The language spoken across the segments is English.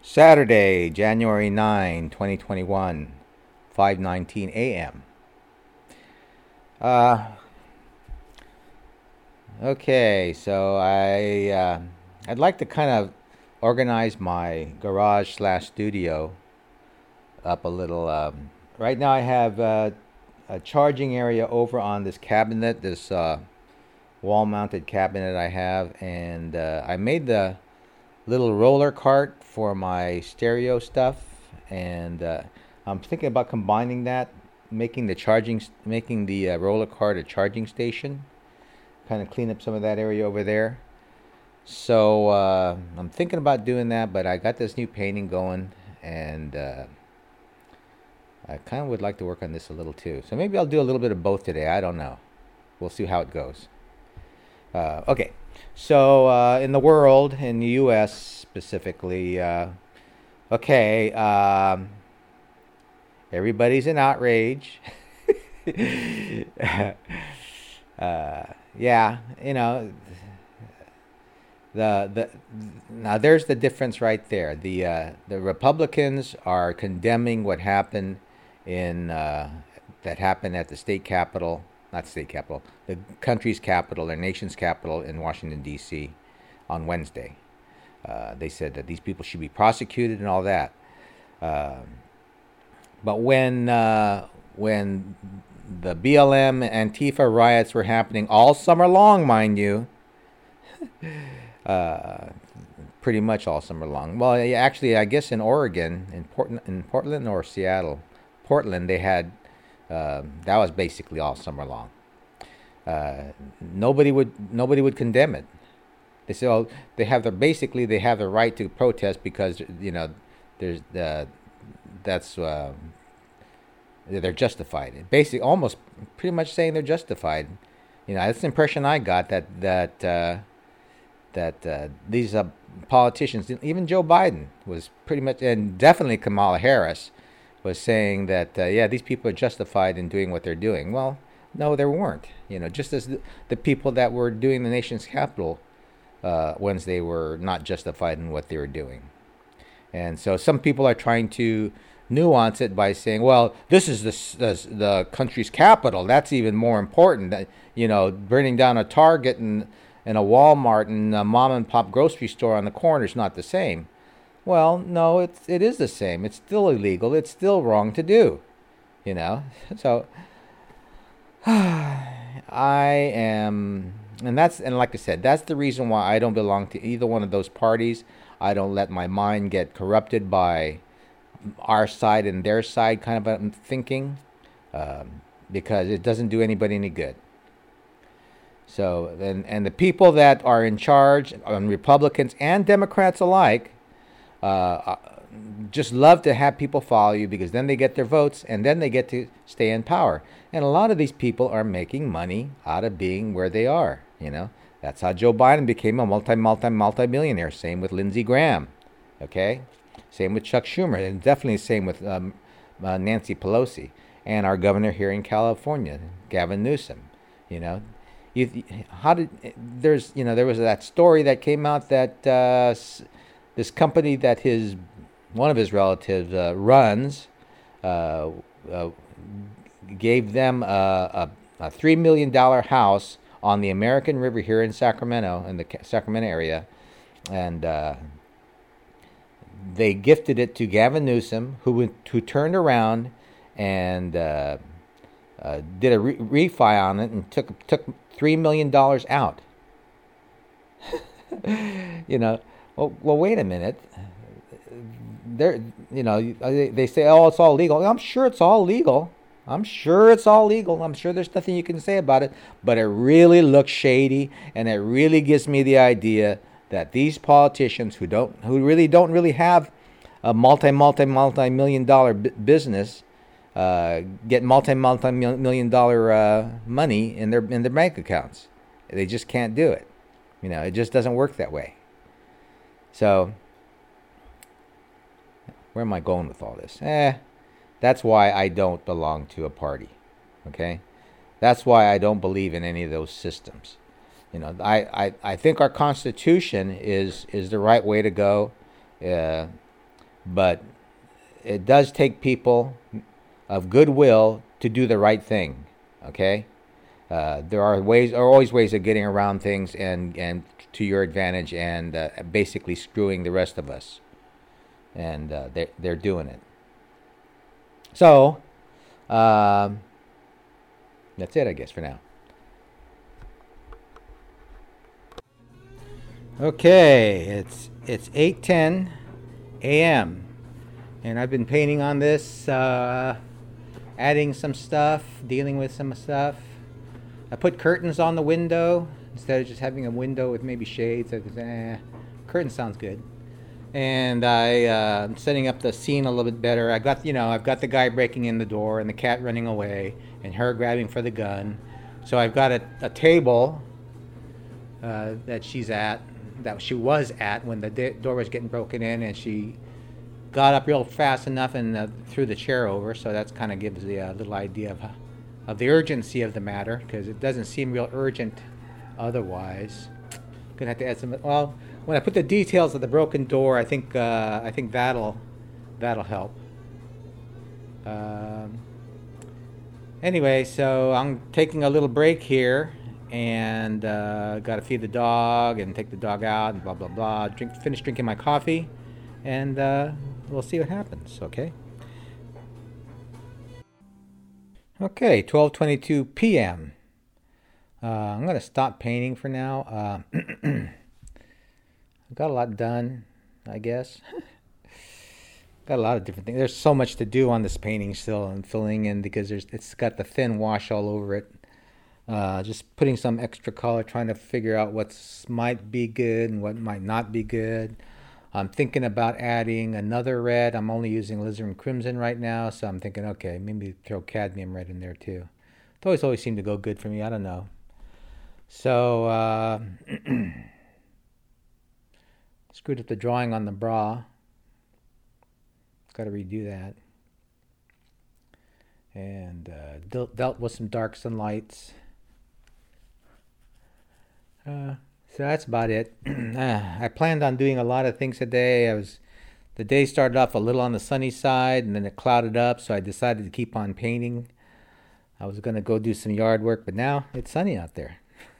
Saturday, January 9, 2021, 5:19 a.m. Uh, okay, so I'd like to kind of organize my garage slash studio up a little. Right now, I have a charging area over on this cabinet, this wall-mounted cabinet I have, and I made the little roller cart for my stereo stuff, and I'm thinking about combining that, making the roller cart a charging station, kind of clean up some of that area over there. So I'm thinking about doing that, but I got this new painting going, and I kind of would like to work on this a little too. So maybe I'll do a little bit of both today. I don't know. We'll see how it goes. Okay, so in the world, in the U.S. specifically, okay, everybody's in outrage. Yeah, the now there's the difference right there. The Republicans are condemning what happened in that happened at the state capitol, not state capitol, the country's capital, their nation's capital in Washington D.C. on Wednesday. They said that these people should be prosecuted and all that. But when the BLM Antifa riots were happening all summer long, mind you, uh, pretty much all summer long. Well, yeah, actually, I guess in Oregon, in Portland or Seattle, Portland, they had that was basically all summer long. Nobody would condemn it. They say, oh, they have the right to protest because there's that's they're justified. Basically, almost pretty much saying they're justified. That's the impression I got that these politicians, even Joe Biden, was pretty much, and definitely Kamala Harris, was saying that yeah, these people are justified in doing what they're doing. Well, no, they weren't. Just as the people that were doing the nation's capital Wednesday were not justified in what they were doing. And so some people are trying to nuance it by saying, well, this is the country's capital. That's even more important. That burning down a Target and a Walmart and a mom and pop grocery store on the corner is not the same. Well, no, it is the same. It's still illegal. It's still wrong to do. So I am, and like I said, that's the reason why I don't belong to either one of those parties. I don't let my mind get corrupted by our side and their side kind of thinking, because it doesn't do anybody any good. So, and the people that are in charge, Republicans and Democrats alike, just love to have people follow you because then they get their votes and then they get to stay in power. And a lot of these people are making money out of being where they are. That's how Joe Biden became a multi-millionaire. Same with Lindsey Graham. Okay? Same with Chuck Schumer. And definitely the same with Nancy Pelosi. And our governor here in California, Gavin Newsom. There was that story that came out that this company that one of his relatives runs gave them a $3 million house on the American River here in Sacramento, in the Sacramento area, and they gifted it to Gavin Newsom, who turned around and did a refi on it and took $3 million out. Well, wait a minute. They say, oh, it's all legal. I'm sure it's all legal. I'm sure there's nothing you can say about it, but it really looks shady, and it really gives me the idea that these politicians who really don't have a multi-million dollar business get multi-million dollar money in their bank accounts. They just can't do it. It just doesn't work that way. So, where am I going with all this? That's why I don't belong to a party. Okay? That's why I don't believe in any of those systems. I think our Constitution is the right way to go. but it does take people of goodwill to do the right thing. Okay, there are always ways of getting around things and to your advantage, and basically screwing the rest of us. And they're doing it. So that's it, I guess, for now. Okay, it's 8:10 a.m. and I've been painting on this, adding some stuff, dealing with some stuff. I put curtains on the window instead of just having a window with maybe shades. Curtain sounds good. And I'm setting up the scene a little bit better. I've got the guy breaking in the door and the cat running away and her grabbing for the gun. So I've got a table that she was at when the door was getting broken in, and she got up real fast enough and threw the chair over. So that's kind of gives the little idea of the urgency of the matter, because it doesn't seem real urgent otherwise. Gonna have to add some. Well, when I put the details of the broken door, I think that'll help. Anyway, so I'm taking a little break here, and got to feed the dog and take the dog out and blah blah blah. Finish drinking my coffee, and we'll see what happens. Okay. Okay, 12:22 p.m. I'm gonna stop painting for now. I got a lot done, I guess. Got a lot of different things. There's so much to do on this painting still, and filling in because it's got the thin wash all over it. Just putting some extra color, trying to figure out what might be good and what might not be good. I'm thinking about adding another red. I'm only using alizarin crimson right now, so I'm thinking, okay, maybe throw cadmium red in there too. Those always seem to go good for me. I don't know. So screwed up the drawing on the bra. Got to redo that. And dealt with some darks and lights. So that's about it. I planned on doing a lot of things today. The day started off a little on the sunny side, and then it clouded up, so I decided to keep on painting. I was going to go do some yard work, but now it's sunny out there.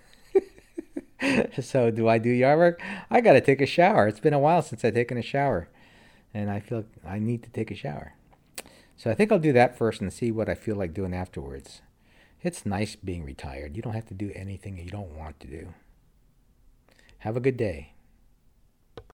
So do I do yard work? I got to take a shower. It's been a while since I've taken a shower, and I feel I need to take a shower. So I think I'll do that first and see what I feel like doing afterwards. It's nice being retired. You don't have to do anything you don't want to do. Have a good day.